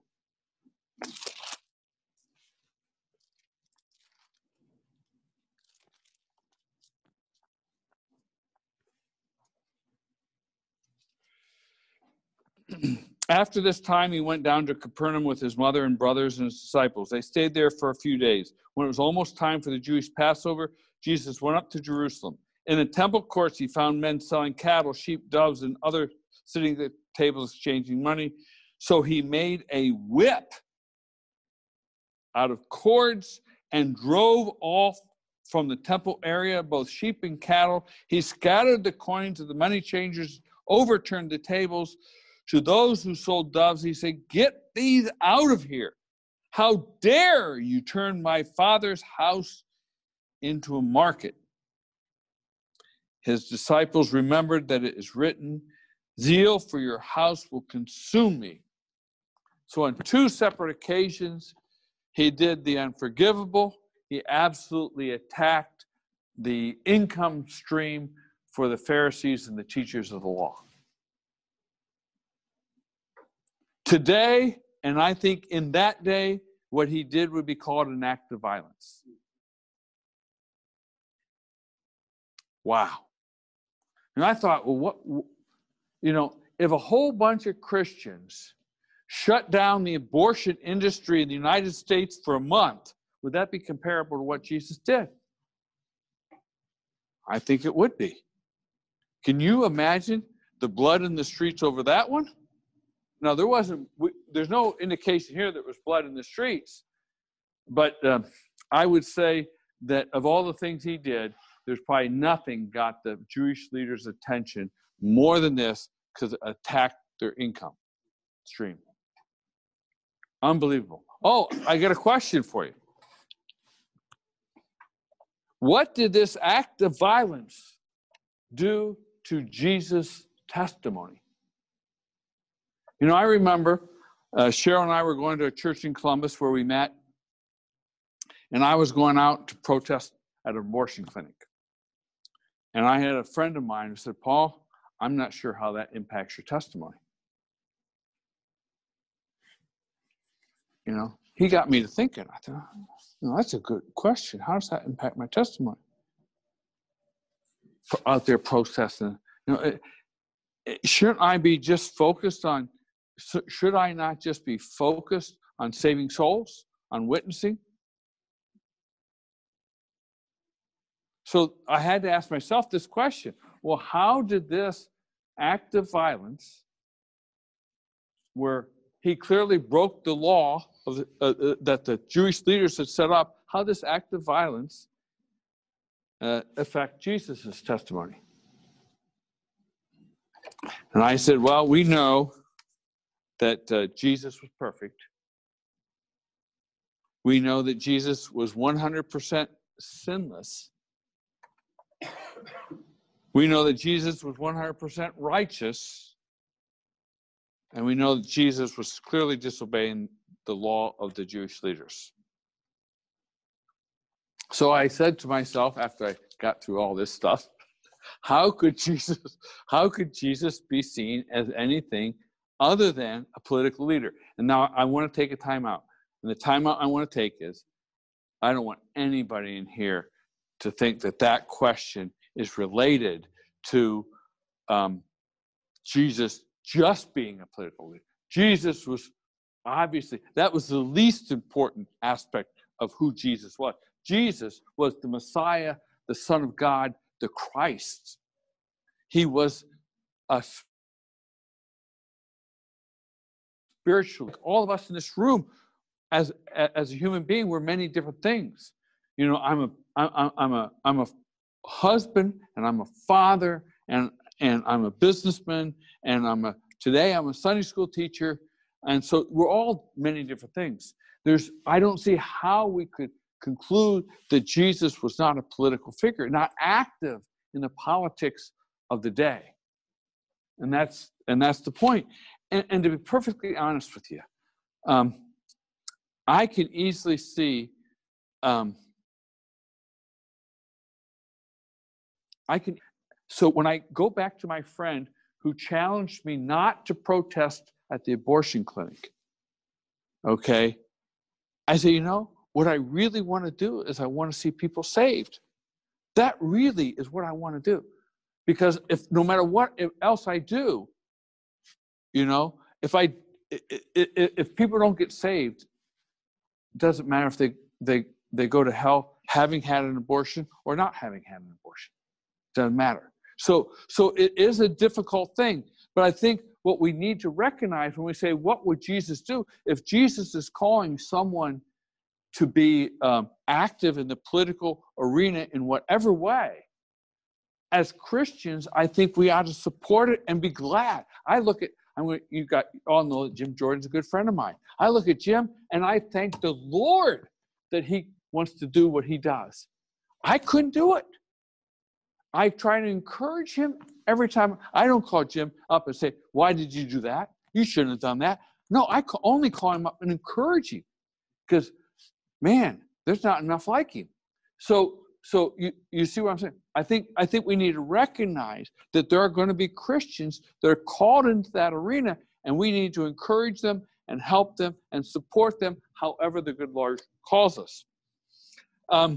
After this time, he went down to Capernaum with his mother and brothers and his disciples. They stayed there for a few days. When it was almost time for the Jewish Passover, Jesus went up to Jerusalem. In the temple courts, he found men selling cattle, sheep, doves, and other sitting at tables exchanging money. So he made a whip out of cords and drove off from the temple area both sheep and cattle. He scattered the coins of the money changers, overturned the tables. To those who sold doves, he said, "Get these out of here. How dare you turn my father's house into a market?" His disciples remembered that it is written, "Zeal for your house will consume me." So on two separate occasions, he did the unforgivable. He absolutely attacked the income stream for the Pharisees and the teachers of the law. Today, and I think in that day, what he did would be called an act of violence. Wow. And I thought, well, what, you know, if a whole bunch of Christians shut down the abortion industry in the United States for a month, would that be comparable to what Jesus did? I think it would be. Can you imagine the blood in the streets over that one? Now, there wasn't, we, there's no indication here that there was blood in the streets, but uh, I would say that of all the things he did, there's probably nothing got the Jewish leaders' attention more than this, because it attacked their income stream. Unbelievable. Oh, I got a question for you. What did this act of violence do to Jesus' testimony? You know, I remember uh, Cheryl and I were going to a church in Columbus where we met, and I was going out to protest at an abortion clinic. And I had a friend of mine who said, "Paul, I'm not sure how that impacts your testimony." You know, he got me to thinking. I thought, you know, that's a good question. How does that impact my testimony? For out there protesting, you know, it, it, shouldn't I be just focused on? Should I not just be focused on saving souls, on witnessing? So I had to ask myself this question. Well, how did this act of violence, where he clearly broke the law of the, uh, uh, that the Jewish leaders had set up, how this act of violence uh, affect Jesus' testimony? And I said, well, we know that uh, Jesus was perfect. We know that Jesus was one hundred percent sinless. We know that Jesus was one hundred percent righteous. And we know that Jesus was clearly disobeying the law of the Jewish leaders. So I said to myself, after I got through all this stuff, how could Jesus, how could Jesus be seen as anything other than a political leader. And now I want to take a timeout. And the timeout I want to take is, I don't want anybody in here to think that that question is related to um, Jesus just being a political leader. Jesus was obviously, that was the least important aspect of who Jesus was. Jesus was the Messiah, the Son of God, the Christ. He was a spiritual. All of us in this room, as as a human being, we're many different things. You know, I'm a I'm I'm a I'm a husband, and I'm a father, and and I'm a businessman, and I'm a today I'm a Sunday school teacher, and so we're all many different things. There's I don't see how we could conclude that Jesus was not a political figure, not active in the politics of the day. And that's and that's the point. And, and to be perfectly honest with you, um, I can easily see um, I can so when I go back to my friend who challenged me not to protest at the abortion clinic, okay, I say, you know, what I really want to do is I want to see people saved. That really is what I want to do. Because if no matter what else I do, you know, if I if, if people don't get saved, it doesn't matter if they they they go to hell having had an abortion or not having had an abortion. It doesn't matter. So so it is a difficult thing. But I think what we need to recognize when we say, what would Jesus do? If Jesus is calling someone to be um, active in the political arena in whatever way, as Christians, I think we ought to support it and be glad. I look at, I'm going you got all know that Jim Jordan's a good friend of mine. I look at Jim and I thank the Lord that he wants to do what he does. I couldn't do it. I try to encourage him every time. I don't call Jim up and say, why did you do that? You shouldn't have done that. No, I only call him up and encourage him because, man, there's not enough like him. So, so you, you see what I'm saying? I think I think we need to recognize that there are going to be Christians that are called into that arena, and we need to encourage them and help them and support them however the good Lord calls us. Um,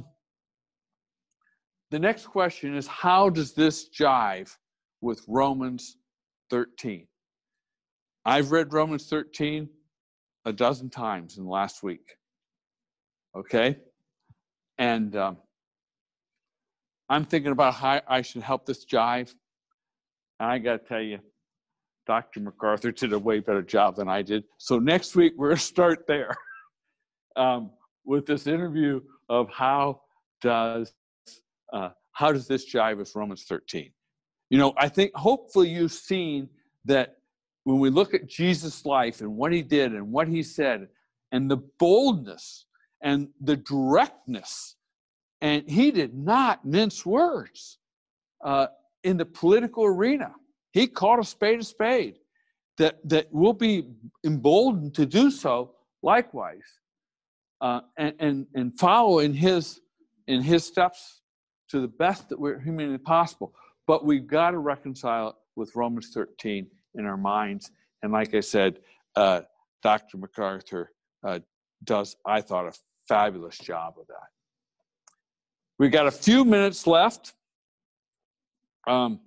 the next question is, how does this jive with Romans thirteen? I've read Romans thirteen a dozen times in the last week. Okay? And um, I'm thinking about how I should help this jive. And I got to tell you, Doctor MacArthur did a way better job than I did. So next week, we're going to start there um, with this interview of how does uh, how does this jive with Romans thirteen? You know, I think hopefully you've seen that when we look at Jesus' life and what he did and what he said and the boldness and the directness, and he did not mince words uh, in the political arena. He called a spade a spade. That that we'll be emboldened to do so likewise, uh, and and and follow in his in his steps to the best that we're humanly possible. But we've got to reconcile it with Romans thirteen in our minds. And like I said, uh, Doctor MacArthur uh, does, I thought, a fabulous job of that. We've got a few minutes left. Um,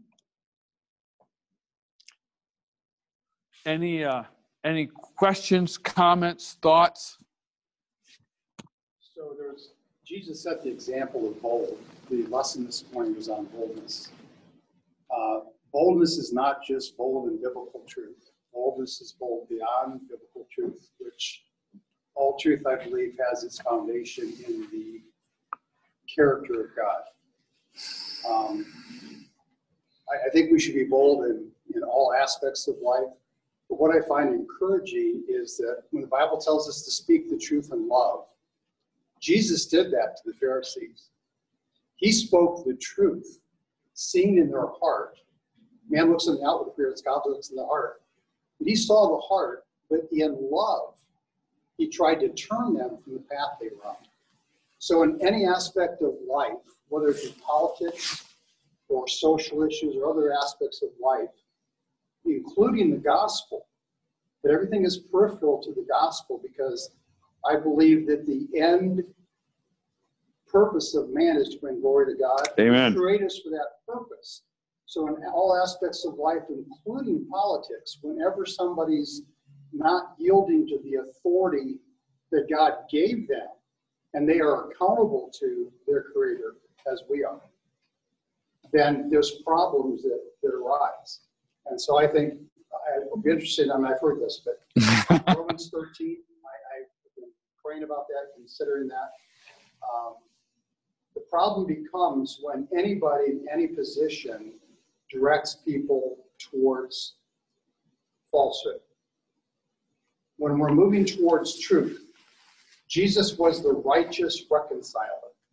any uh, any questions, comments, thoughts? So there's Jesus set the example of bold. The lesson this morning was on boldness. Uh, boldness is not just bold in biblical truth. Boldness is bold beyond biblical truth, which all truth, I believe, has its foundation in the character of God. Um, I, I think we should be bold in, in all aspects of life. But what I find encouraging is that when the Bible tells us to speak the truth in love, Jesus did that to the Pharisees. He spoke the truth, seen in their heart. Man looks in the outward appearance, God looks in the heart. And he saw the heart, but in love, he tried to turn them from the path they were on. So in any aspect of life, whether it be politics or social issues or other aspects of life, including the gospel, But everything is peripheral to the gospel, because I believe that the end purpose of man is to bring glory to God. Amen. He created us for that purpose. So in all aspects of life, including politics, whenever somebody's not yielding to the authority that God gave them, and they are accountable to their Creator as we are, then there's problems that, that arise. And so I think I'd be interested, I mean, I've heard this, but Romans thirteen, I, I've been praying about that, considering that. Um, the problem becomes when anybody in any position directs people towards falsehood. When we're moving towards truth, Jesus was the righteous reconciler.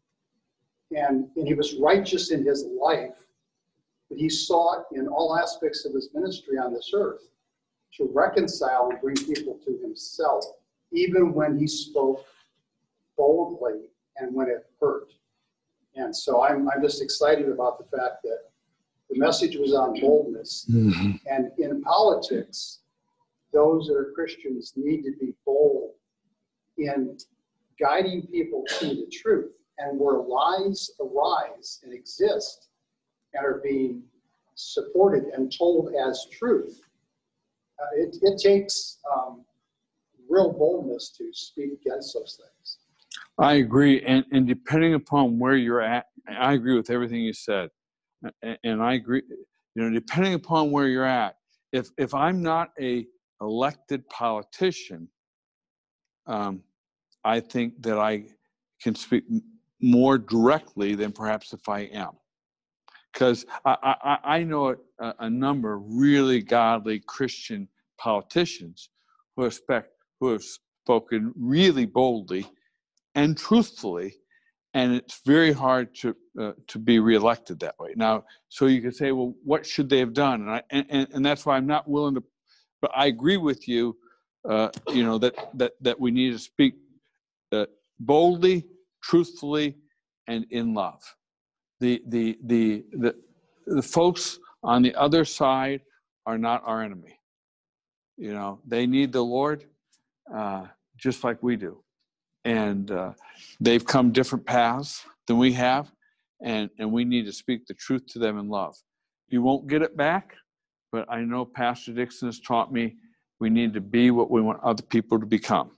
And, and he was righteous in his life, but he sought in all aspects of his ministry on this earth to reconcile and bring people to himself, even when he spoke boldly and when it hurt. And so I'm, I'm just excited about the fact that the message was on boldness. Mm-hmm. And in politics, those that are Christians need to be bold in guiding people to the truth. And where lies arise and exist and are being supported and told as truth, uh, it, it takes um, real boldness to speak against those things. I agree. And, and depending upon where you're at, I agree with everything you said. And, and I agree, you know, depending upon where you're at, if, if I'm not a elected politician, um, I think that I can speak more directly than perhaps if I am. Because I, I, I know a, a number of really godly Christian politicians who have, spec, who have spoken really boldly and truthfully, and it's very hard to uh, to be reelected that way. Now, so you could say, well, what should they have done? And I, and, and that's why I'm not willing to, but I agree with you, uh, you know, that, that, that we need to speak uh, boldly, truthfully, and in love. The, the, the, the, the folks on the other side are not our enemy. You know, they need the Lord uh, just like we do. And uh, they've come different paths than we have, and, and we need to speak the truth to them in love. You won't get it back, but I know Pastor Dixon has taught me we need to be what we want other people to become.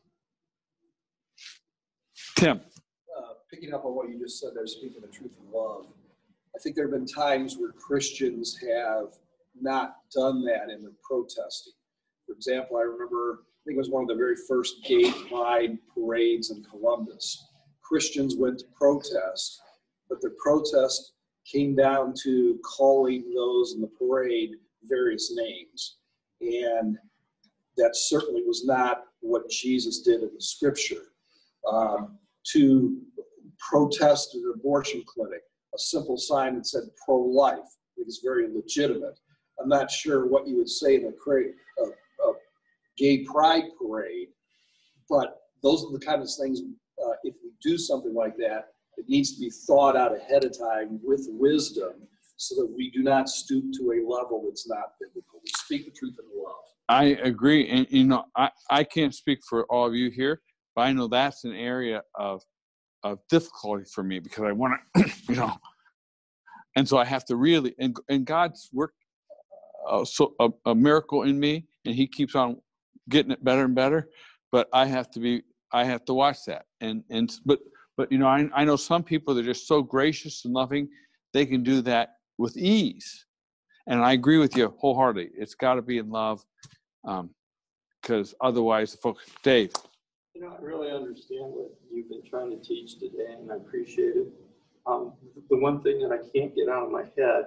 Tim. Uh, picking up on what you just said there, speaking the truth in love, I think there have been times where Christians have not done that in their protesting. For example, I remember, I think it was one of the very first gay pride parades in Columbus. Christians went to protest, but the protest came down to calling those in the parade various names. And that certainly was not what Jesus did in the scripture. Um, to protest an abortion clinic, a simple sign that said pro-life, I think is very legitimate. I'm not sure what you would say in a, a, a gay pride parade, but those are the kind of things, uh, if we do something like that, it needs to be thought out ahead of time with wisdom so that we do not stoop to a level that's not biblical. We speak the truth in love. I agree. And, you know, I, I can't speak for all of you here, but I know that's an area of of difficulty for me because I want to, you know, and so I have to really, and, and God's worked uh, so a, a miracle in me, and he keeps on getting it better and better, but I have to be, I have to watch that. And, and, but, but, you know, I, I know some people that are just so gracious and loving, they can do that with ease. And I agree with you wholeheartedly. It's got to be in love, um, because otherwise, the folks, Dave. You know, I really understand what you've been trying to teach today, and I appreciate it. Um, the one thing that I can't get out of my head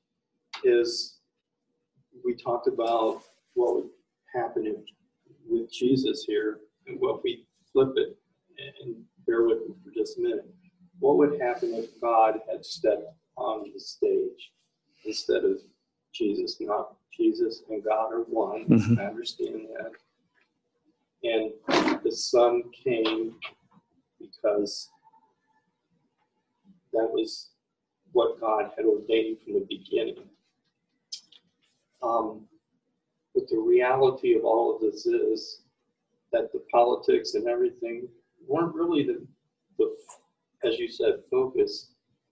is we talked about what would happen if, with Jesus here, and what we flip it, and bear with me for just a minute. What would happen if God had stepped on the stage instead of Jesus? Not Jesus and God are one. Mm-hmm. I understand that. And the Son came because that was what God had ordained from the beginning. Um, but But the reality of all of this is that the politics and everything weren't really the, the as you said, focus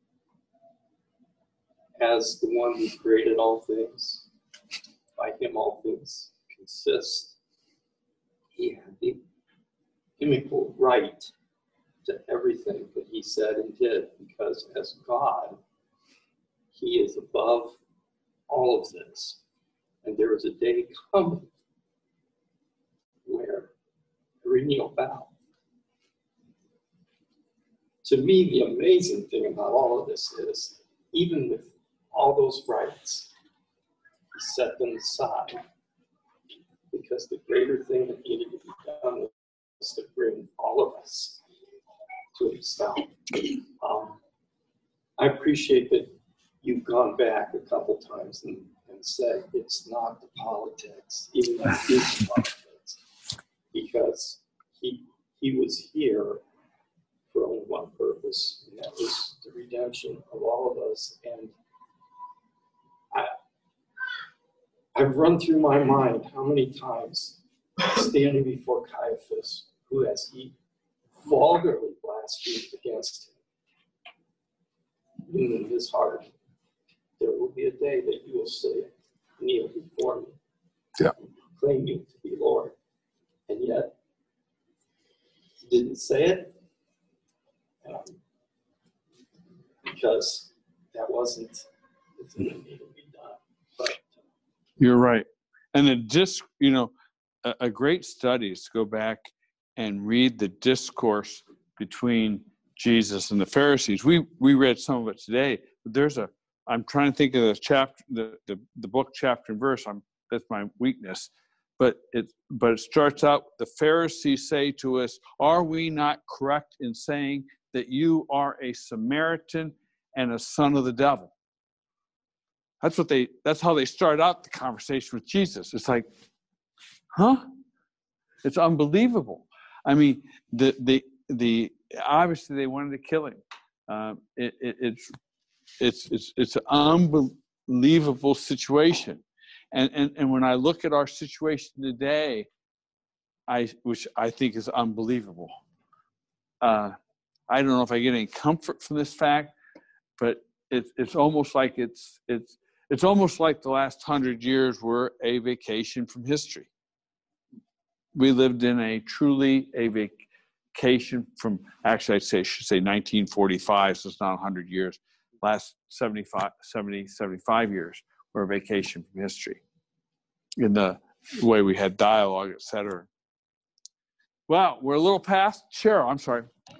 as the one who created all things. By him all things consist. He had the chemical right to everything that he said and did, because as God, he is above all of this. And there is a day coming where every knee will bow. To me, the amazing thing about all of this is, even with all those rights, he set them aside, because the greater thing that needed to be done was to bring all of us to himself. Um, I appreciate that you've gone back a couple times and, and said it's not the politics, even though it is politics, because he he was here for only one purpose, and that was the redemption of all of us. And I, I've run through my mind how many times, standing before Caiaphas, who has he vulgarly blasphemed against him, in his heart, there will be a day that you will say, kneel before me, yeah, claim me to be Lord. And yet, he didn't say it, um, because that wasn't the thing that needed to be done. But you're right. And the dis, you know, a, a great study is to go back and read the discourse between Jesus and the Pharisees. We we read some of it today, but there's a, I'm trying to think of the chapter, the, the, the book, chapter, and verse. I'm, that's my weakness. But it, but it starts out, the Pharisees say to us, are we not correct in saying that you are a Samaritan and a son of the devil? That's what they, that's how they start out the conversation with Jesus. It's like, huh? It's unbelievable. I mean, the, the, the, obviously they wanted to kill him. Um, it, it, it's, it's, it's, it's an unbelievable situation. And, and, and when I look at our situation today, I, which I think is unbelievable. Uh, I don't know if I get any comfort from this fact, but it's, it's almost like it's, it's, it's almost like the last hundred years were a vacation from history. We lived in a truly a vacation from, actually I'd say, I should say nineteen forty-five, so it's not one hundred years. Last seventy-five, seventy, seventy-five years were a vacation from history in the way we had dialogue, et cetera. Wow, we're a little past. Cheryl, I'm sorry. I'm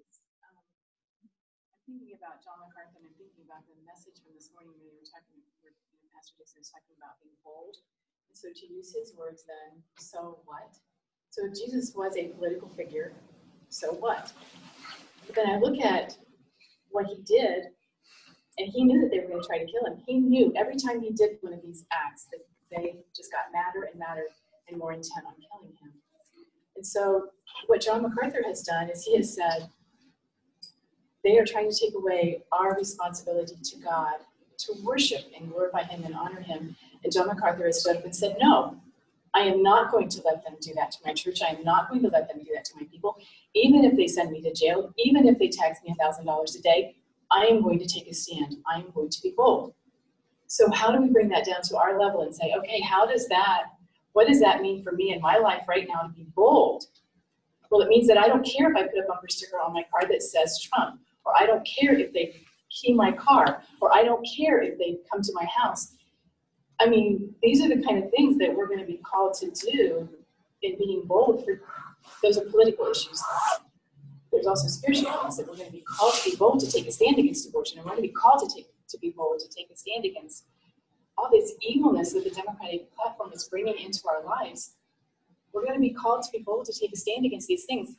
thinking about John MacArthur, and I'm thinking about the message from this morning when you were talking, where Pastor Dixon was talking about being bold. And so to use his words then, so what? So Jesus was a political figure, so what? But then I look at what he did, and he knew that they were going to try to kill him. He knew every time he did one of these acts that they just got madder and madder and more intent on killing him. And so what John MacArthur has done is he has said, they are trying to take away our responsibility to God to worship and glorify him and honor him. And John MacArthur has stood up and said, no, I am not going to let them do that to my church. I am not going to let them do that to my people. Even if they send me to jail, even if they tax me one thousand dollars a day, I am going to take a stand. I am going to be bold. So how do we bring that down to our level and say, okay, how does that, what does that mean for me in my life right now to be bold? Well, it means that I don't care if I put a bumper sticker on my car that says Trump, or I don't care if they key my car, or I don't care if they come to my house. I mean, these are the kind of things that we're going to be called to do in being bold. For those are political issues. There's also spiritual things that we're going to be called to be bold to take a stand against abortion, and we're going to be called to take to be bold to take a stand against all this evilness that the Democratic platform is bringing into our lives. We're going to be called to be bold to take a stand against these things.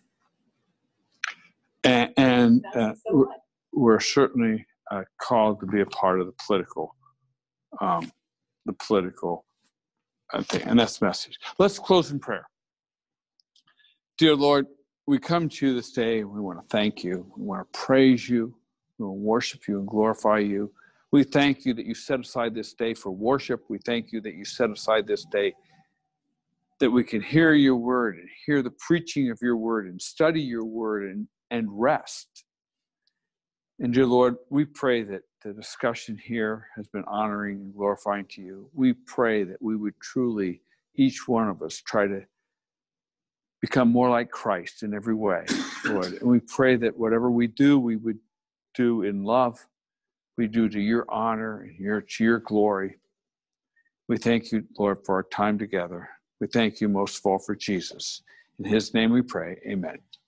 And, and uh, so what? we're certainly uh, called to be a part of the political, um, the political uh, thing, and that's the message. Let's close in prayer. Dear Lord, we come to you this day, and we want to thank you. We want to praise you. We want to worship you and glorify you. We thank you that you set aside this day for worship. We thank you that you set aside this day that we can hear your word and hear the preaching of your word and study your word and, and rest. And dear Lord, we pray that the discussion here has been honoring and glorifying to you. We pray that we would truly, each one of us, try to become more like Christ in every way, Lord. And we pray that whatever we do, we would do in love. We do to your honor and your, to your glory. We thank you, Lord, for our time together. We thank you most of all for Jesus. In his name we pray, amen.